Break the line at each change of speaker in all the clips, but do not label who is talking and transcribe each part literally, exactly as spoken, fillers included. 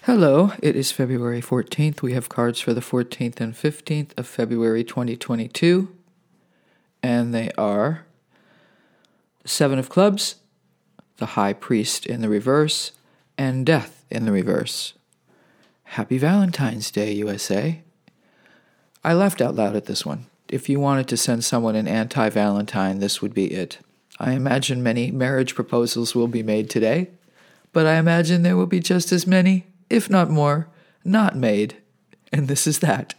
Hello, it is February fourteenth. We have cards for the fourteenth and fifteenth of February twenty twenty-two, and they are the Seven of Clubs, the High Priest in the reverse, and Death in the reverse. Happy Valentine's Day, U S A. I laughed out loud at this one. If you wanted to send someone an anti-Valentine, this would be it. I imagine many marriage proposals will be made today, but I imagine there will be just as many, if not more, not made, and this is that.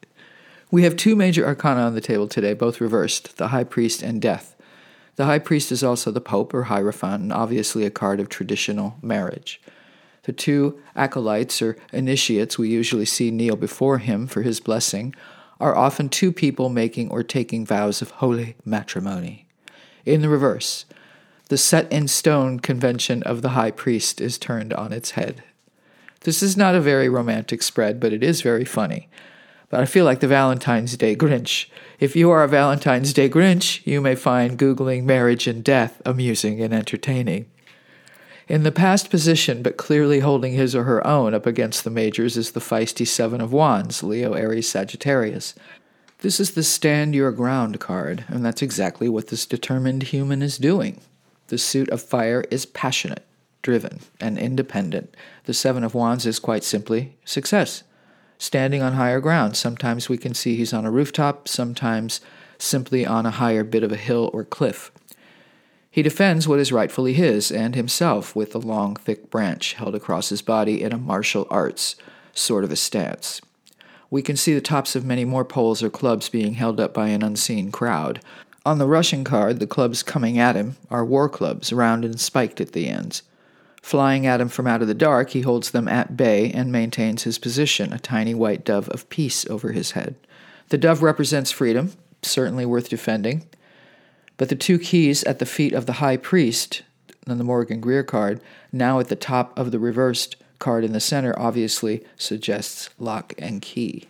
We have two major arcana on the table today, both reversed, the High Priest and Death. The High Priest is also the Pope or Hierophant, and obviously a card of traditional marriage. The two acolytes or initiates we usually see kneel before him for his blessing are often two people making or taking vows of holy matrimony. In the reverse, the set-in-stone convention of the High Priest is turned on its head. This is not a very romantic spread, but it is very funny. But I feel like the Valentine's Day Grinch. If you are a Valentine's Day Grinch, you may find Googling marriage and death amusing and entertaining. In the past position, but clearly holding his or her own up against the majors, is the feisty Seven of Wands, Leo, Aries, Sagittarius. This is the stand your ground card, and that's exactly what this determined human is doing. The suit of fire is passionate, driven, and independent. The Seven of Wands is quite simply success. Standing on higher ground. Sometimes we can see he's on a rooftop, sometimes simply on a higher bit of a hill or cliff. He defends what is rightfully his and himself with a long, thick branch held across his body in a martial arts sort of a stance. We can see the tops of many more poles or clubs being held up by an unseen crowd. On the Russian card, the clubs coming at him are war clubs, round and spiked at the ends. Flying at him from out of the dark, he holds them at bay and maintains his position, a tiny white dove of peace over his head. The dove represents freedom, certainly worth defending. But the two keys at the feet of the High Priest, on the Morgan Greer card, now at the top of the reversed card in the center, obviously suggests lock and key.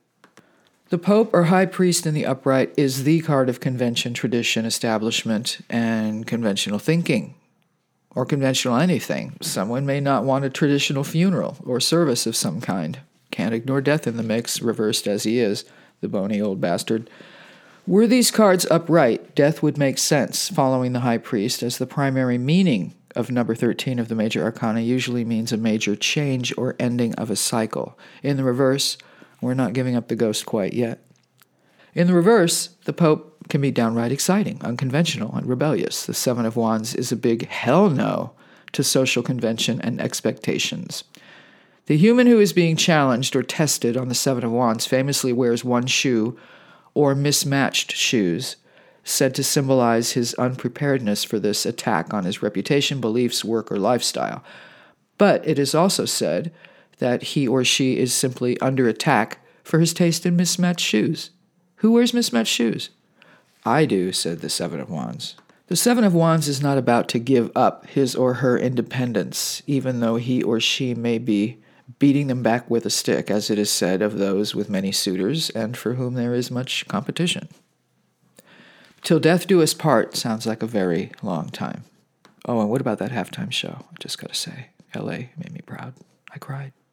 The Pope or High Priest in the upright is the card of convention, tradition, establishment, and conventional thinking. Or conventional anything. Someone may not want a traditional funeral or service of some kind. Can't ignore death in the mix, reversed as he is, the bony old bastard. Were these cards upright, death would make sense, following the High Priest, as the primary meaning of number thirteen of the major arcana usually means a major change or ending of a cycle. In the reverse, we're not giving up the ghost quite yet. In the reverse, the Pope can be downright exciting, unconventional, and rebellious. The Seven of Wands is a big hell no to social convention and expectations. The human who is being challenged or tested on the Seven of Wands famously wears one shoe or mismatched shoes, said to symbolize his unpreparedness for this attack on his reputation, beliefs, work, or lifestyle. But it is also said that he or she is simply under attack for his taste in mismatched shoes. Who wears mismatched shoes? I do, said the Seven of Wands. The Seven of Wands is not about to give up his or her independence, even though he or she may be beating them back with a stick, as it is said of those with many suitors and for whom there is much competition. Till death do us part sounds like a very long time. Oh, and what about that halftime show? I just gotta say, L A made me proud. I cried.